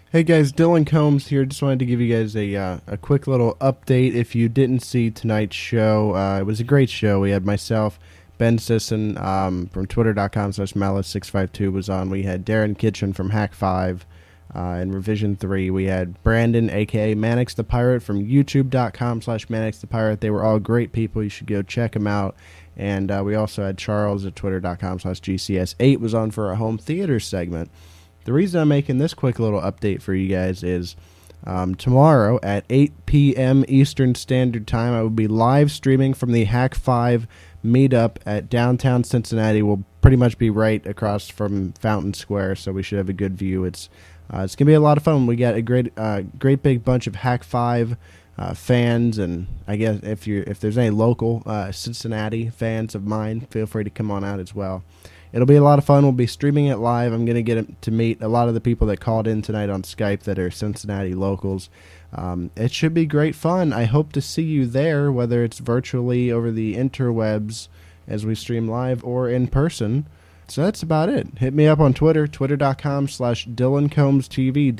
Hey guys, Dylan Combs here. Just wanted to give you guys a quick little update. If you didn't see tonight's show, it was a great show. We had myself, Ben Sisson from twitter.com/malice652 was on. We had Darren Kitchen from Hack 5 in Revision 3. We had Brandon, a.k.a. Mannix the Pirate from youtube.com/Mannix the Pirate. They were all great people. You should go check them out. And we also had Charles at twitter.com/GCS8 was on for a home theater segment. The reason I'm making this quick little update for you guys is tomorrow at 8 p.m. Eastern Standard Time, I will be live streaming from the Hack 5 meetup at downtown Cincinnati. We'll pretty much be right across from Fountain Square, so we should have a good view. It's going to be a lot of fun. We got a great big bunch of Hack 5 fans, and I guess if there's any local Cincinnati fans of mine, feel free to come on out as well. It'll be a lot of fun. We'll be streaming it live. I'm going to get to meet a lot of the people that called in tonight on Skype that are Cincinnati locals. It should be great fun. I hope to see you there, whether it's virtually over the interwebs as we stream live or in person. So that's about it. Hit me up on Twitter, twitter.com/DylanCombsTV,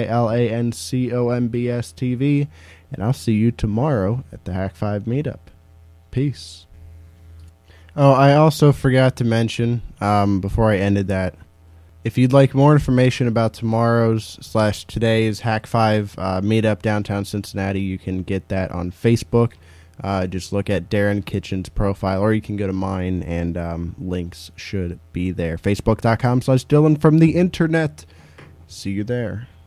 DylanCombsTV, and I'll see you tomorrow at the Hack 5 meetup. Peace. Oh, I also forgot to mention, before I ended that, if you'd like more information about tomorrow's/today's Hack 5 meetup downtown Cincinnati, you can get that on Facebook. Just look at Darren Kitchen's profile, or you can go to mine, and links should be there. Facebook.com/Dylan from the internet. See you there.